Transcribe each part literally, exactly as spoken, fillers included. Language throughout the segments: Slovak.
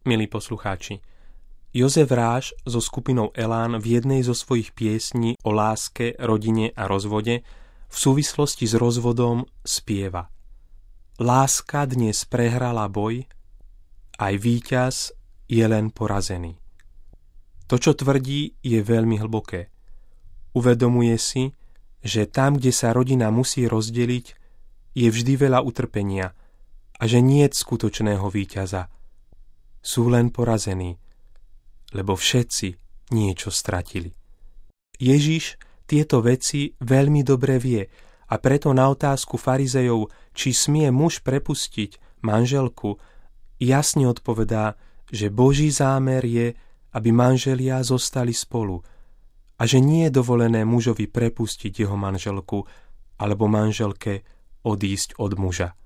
milí poslucháči. Jozef Ráš so skupinou Elán v jednej zo svojich piesní o láske, rodine a rozvode v súvislosti s rozvodom spieva: Láska dnes prehrala boj, aj víťaz je len porazený. To, čo tvrdí, je veľmi hlboké. Uvedomuje si, že tam, kde sa rodina musí rozdeliť, je vždy veľa utrpenia a že niet skutočného víťaza. Sú len porazení, lebo všetci niečo stratili. Ježiš tieto veci veľmi dobre vie a preto na otázku farizejov, či smie muž prepustiť manželku, jasne odpovedá, že Boží zámer je, aby manželia zostali spolu a že nie je dovolené mužovi prepustiť jeho manželku alebo manželke odísť od muža.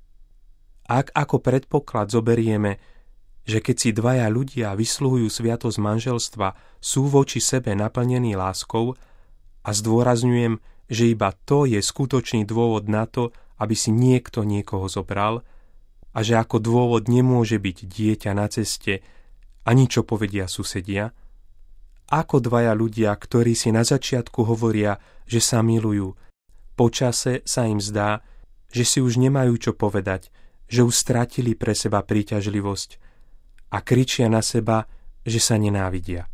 Ak ako predpoklad zoberieme, že keď si dvaja ľudia vysluhujú sviatosť manželstva, sú voči sebe naplnení láskou, a zdôrazňujem, že iba to je skutočný dôvod na to, aby si niekto niekoho zobral, a že ako dôvod nemôže byť dieťa na ceste ani čo povedia susedia, ako dvaja ľudia, ktorí si na začiatku hovoria, že sa milujú, po čase sa im zdá, že si už nemajú čo povedať, že už stratili pre seba príťažlivosť a kričia na seba, že sa nenávidia.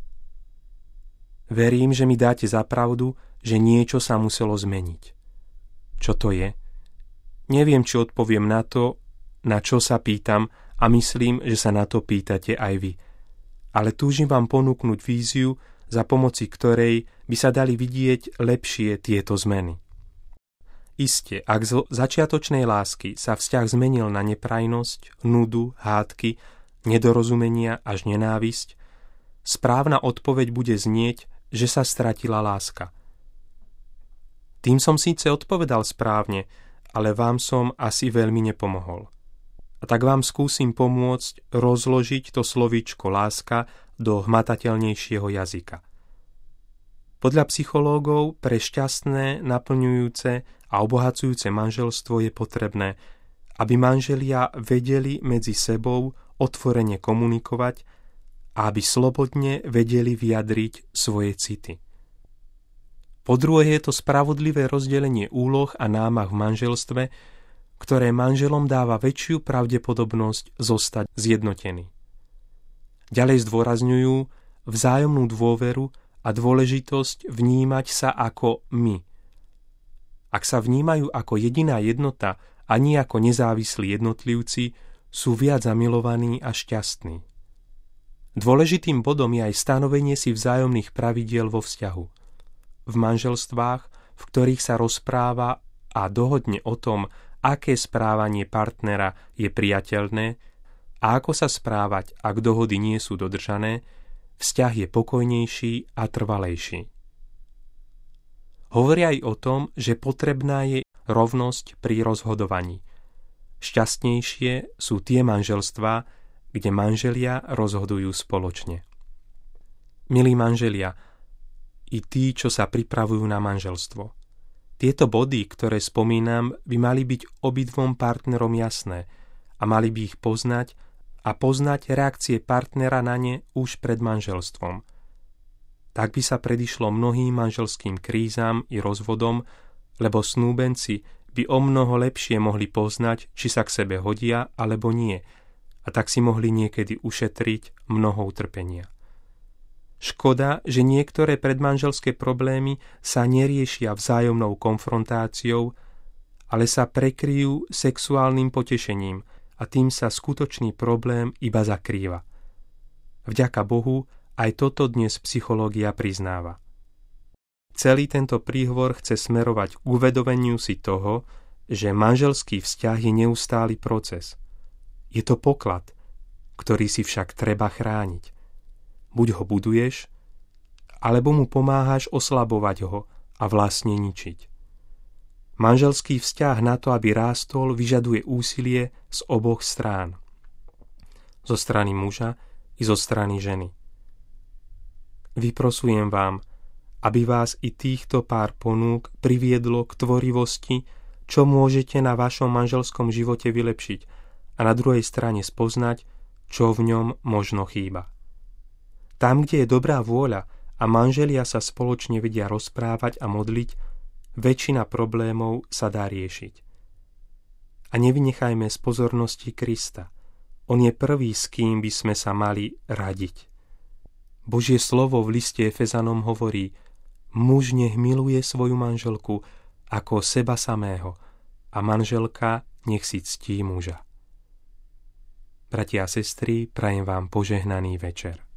Verím, že mi dáte za pravdu, že niečo sa muselo zmeniť. Čo to je? Neviem, či odpoviem na to, na čo sa pýtam, a myslím, že sa na to pýtate aj vy. Ale túžim vám ponúknuť víziu, za pomoci ktorej by sa dali vidieť lepšie tieto zmeny. Iste, ak z začiatočnej lásky sa vzťah zmenil na neprajnosť, nudu, hádky, nedorozumenia až nenávisť, správna odpoveď bude znieť, že sa stratila láska. Tým som síce odpovedal správne, ale vám som asi veľmi nepomohol. A tak vám skúsim pomôcť rozložiť to slovíčko láska do hmatateľnejšieho jazyka. Podľa psychológov pre šťastné, naplňujúce a obohacujúce manželstvo je potrebné, aby manželia vedeli medzi sebou otvorene komunikovať a aby slobodne vedeli vyjadriť svoje city. Po druhé je to spravodlivé rozdelenie úloh a námah v manželstve, ktoré manželom dáva väčšiu pravdepodobnosť zostať zjednotení. Ďalej zdôrazňujú vzájomnú dôveru a dôležitosť vnímať sa ako my. Ak sa vnímajú ako jediná jednota a nie ako nezávislí jednotlivci, sú viac zamilovaní a šťastní. Dôležitým bodom je aj stanovenie si vzájomných pravidiel vo vzťahu. V manželstvách, v ktorých sa rozpráva a dohodne o tom, aké správanie partnera je priateľné a ako sa správať, ak dohody nie sú dodržané, vzťah je pokojnejší a trvalejší. Hovoria aj o tom, že potrebná je rovnosť pri rozhodovaní. Šťastnejšie sú tie manželstvá, kde manželia rozhodujú spoločne. Milí manželia, i tí, čo sa pripravujú na manželstvo. Tieto body, ktoré spomínam, by mali byť obidvom partnerom jasné a mali by ich poznať a poznať reakcie partnera na ne už pred manželstvom. Tak by sa predišlo mnohým manželským krízam i rozvodom, lebo snúbenci by o mnoho lepšie mohli poznať, či sa k sebe hodia alebo nie, a tak si mohli niekedy ušetriť mnoho utrpenia. Škoda, že niektoré predmanželské problémy sa neriešia vzájomnou konfrontáciou, ale sa prekryjú sexuálnym potešením a tým sa skutočný problém iba zakrýva. Vďaka Bohu, aj toto dnes psychológia priznáva. Celý tento príhovor chce smerovať k uvedomeniu si toho, že manželský vzťah je neustály proces. Je to poklad, ktorý si však treba chrániť. Buď ho buduješ, alebo mu pomáhaš oslabovať ho a vlastne ničiť. Manželský vzťah na to, aby rástol, vyžaduje úsilie z oboch strán. Zo strany muža i zo strany ženy. Vyprosujem vám, aby vás i týchto pár ponúk priviedlo k tvorivosti, čo môžete na vašom manželskom živote vylepšiť a na druhej strane spoznať, čo v ňom možno chýba. Tam, kde je dobrá vôľa a manželia sa spoločne vedia rozprávať a modliť, väčšina problémov sa dá riešiť. A nevynechajme z pozornosti Krista. On je prvý, s kým by sme sa mali radiť. Božie slovo v liste Efezanom hovorí: muž nech miluje svoju manželku ako seba samého a manželka nech si ctí muža. Bratia a sestry, prajem vám požehnaný večer.